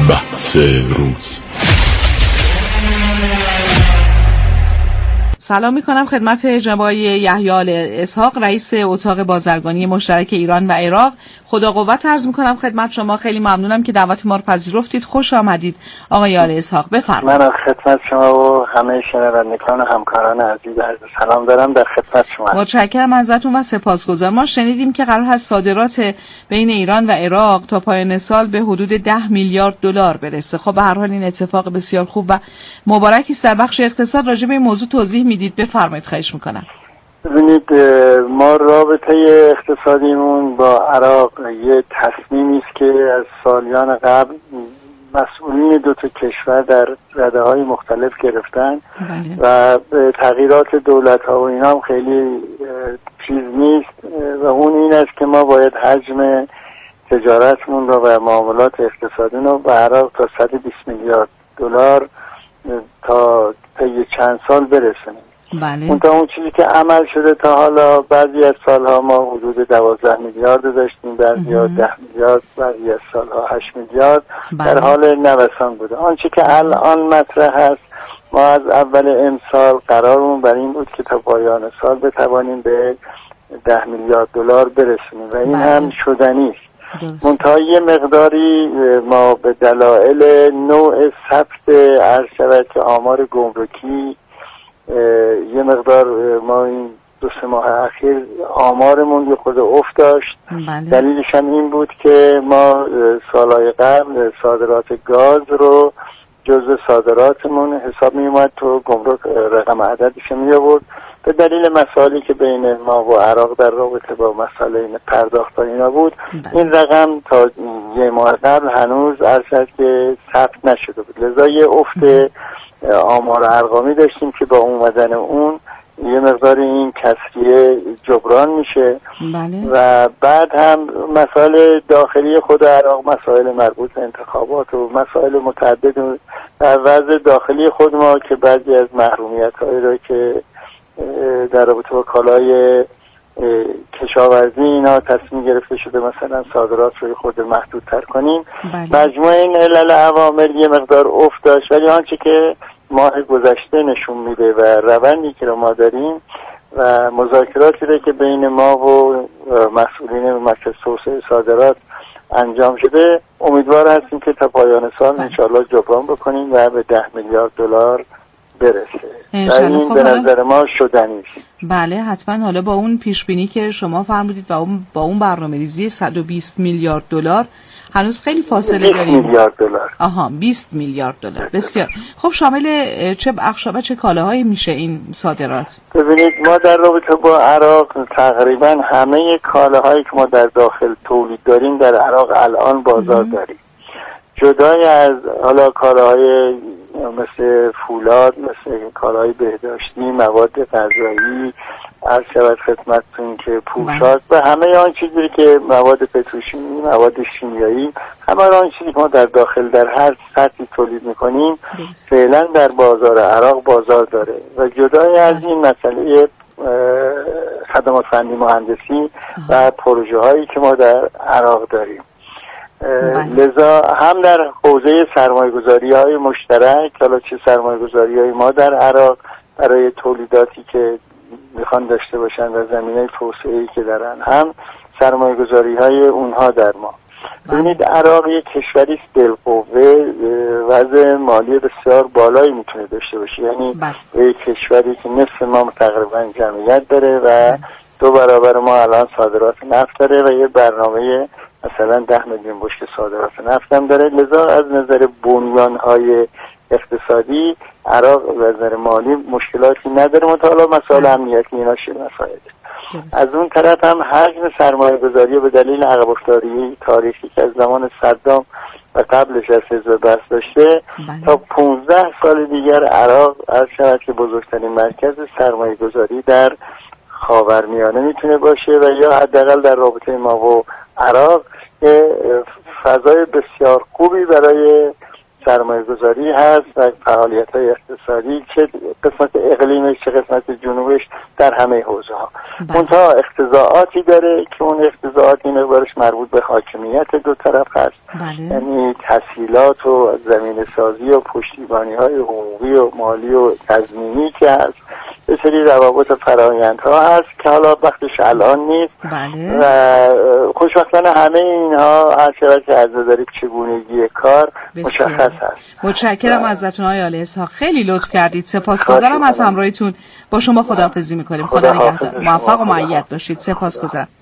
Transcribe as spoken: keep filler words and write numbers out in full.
بحث روز. سلام میکنم خدمت جناب آقای یحیی آل اسحاق، رئیس اتاق بازرگانی مشترک ایران و عراق. خدا قوت عرض میکنم خدمت شما. خیلی ممنونم که دعوت ما رو پذیرفتید. خوش آمدید آقای آل اسحاق، بفرمایید. من از خدمت شما و همه شنوندگان و همکاران عزیز عرض سلام دارم. در خدمت شما. متشکرم ازتون و سپاسگزارم. ما شنیدیم که قرار هست صادرات بین ایران و عراق تا پایان سال به حدود ده میلیارد دلار برسه. خب به هر حال این اتفاق بسیار خوب و مبارکی است. در بخش اقتصاد راجع به این موضوع توضیح میدید؟ بفرمایید خواهش میکنم. ببینید، ما رابطه اقتصادیمون با عراق یه تصمیمی است که از سالیان قبل مسئولین دو تا کشور در رده‌های مختلف گرفتن. بله. و تغییرات دولت‌ها و اینا هم خیلی چیز نیست و اون این است که ما باید حجم تجارتمون رو و معاملات اقتصادی رو به عراق تا صد و بیست میلیارد دلار تا طی چند سال برسونیم. بله. اون تا اون چیزی که عمل شده تا حالا، بعضی از سالها ما حدود دوازده میلیارد داشتیم، بعضی ها ده میلیارد، بعضی از سالها هشت میلیارد. بله. در حال نوسان بوده. آنچه که الان مطرح هست، ما از اول امسال قرارمون بر این بود که تا پایان سال بتوانیم به ده میلیارد دلار برسونیم و این بله. هم شدنی است. منتها یه مقداری ما به دلایل نوع ثبت عرض شود که آمار گمرکی یه مقدار ما این دو سه ماه اخیر آمارمون یه خود افت داشت. بله. دلیلش هم این بود که ما سالهای قبل صادرات گاز رو جزء صادراتمون حساب می اومد، تو گمرک رقم عددش می آورد. به دلیل مسائلی که بین ما و عراق در رابطه با مسئله پرداخت اینا بود، بله. این رقم تا یه ماه قبل هنوز عرض که ثبت نشده بود. لذا یه افت آمار ارقامی داشتیم که با اومدن اون یه مقدار این کسریه جبران میشه. بله. و بعد هم مسائل داخلی خود عراق، مسائل مربوط به انتخابات و مسائل متعدد در وضع داخلی خود ما که بعضی از محرومیت هایی را که در رابطه با کالای کشاورزی اینا تصمیم گرفته شده مثلا صادرات رو خود محدود تر کنیم. بله. مجموعه این علل عوامل یه مقدار افت داشت، ولی آنچه که ماه گذشته نشون میده و روندی که رو ما داریم و مذاکراتی رو که بین ما و مسئولین مرکز توسعه صادرات انجام شده، امیدوار هستیم که تا پایان سال بله. انشاءالله جبران بکنیم و به ده میلیارد دلار برسه. این خب به نظر ما شدنی است. بله حتما. حالا با اون پیش بینی که شما فرمودید و اون با اون برنامه‌ریزی صد و بیست میلیارد دلار هنوز خیلی فاصله داریم. بیست میلیارد دلار. آها بیست میلیارد دلار. بسیار خب. شامل چه بخشا و چه کالاهایی میشه این صادرات؟ ببینید، ما در رابطه با عراق تقریبا همه کالاهایی که ما در داخل تولید داریم در عراق الان بازار داریم. جدای از حالا کالاهای مثل فولاد، مثل کالاهای بهداشتی، مواد غذایی، عرض شود خدمتتون که پوشاک و همه آن چیزی که مواد پتروشیمی، مواد شیمیایی، همه آن چیزی که ما در داخل در هر سطحی تولید میکنیم فعلا در بازار عراق بازار داره. و جدای از این مسئله خدمات فنی مهندسی و پروژه هایی که ما در عراق داریم، لذا هم در حوزه سرمایه‌گذاری های مشترک، حالا چه سرمایه‌گذاری های ما در عراق برای تولیداتی که میخوان داشته باشن و زمینه توسعه‌ای که دارن، هم سرمایه‌گذاری های اونها در ما. ببینید، عراق یک کشوری است بالقوه، وضع مالی بسیار بالایی میتونه داشته باشه، یعنی یک کشوری که نصف ما تقریبا جمعیت داره و دو برابر ما الان صادرات نفت داره و یه برنامه مثلا ده میلیون بشکه صادرات نفت هم داره. لذا از نظر بنیان‌های اقتصادی عراق از نظر مالی مشکلاتی نداره، متعالی مسائل امنیتی اینا چه مسائل. از اون طرف هم حجم سرمایه گذاری به دلیل عقب افتادگی تاریخی که از زمان صدام و قبلش از حزب بعث داشته بله. تا پونزده سال دیگر عراق از شود که بزرگترین مرکز سرمایه گذاری در خاورمیانه میتونه باشه و یا حداقل در رابطه ما و عراق که فضای بسیار خوبی برای سرمایه گذاری هست و فعالیت های اقتصادی، چه قسمت اقلیمش چه قسمت جنوبش، در همه حوزه ها. منتها اقتضاعاتی داره که اون اقتضاعات این مقدارش مربوط به حاکمیت دو طرف هست. بله. یعنی تسهیلات و زمین سازی و پشتیبانی های حقوقی و مالی و تضمینی که هست، به سری روابط فرآیندها هست که حالا وقتش الان نیست. بله. و خوشبختانه همه اینها هر چقدر که عرضه دارید چگونگی کار مشخص هست. متشکرم ازتون آقای آل اسحاق، خیلی لطف کردید. سپاسگزارم از همراهیتون. با شما خداحافظی میکنیم. خدا نگهدار. موفق و مؤید باشید. سپاسگزارم.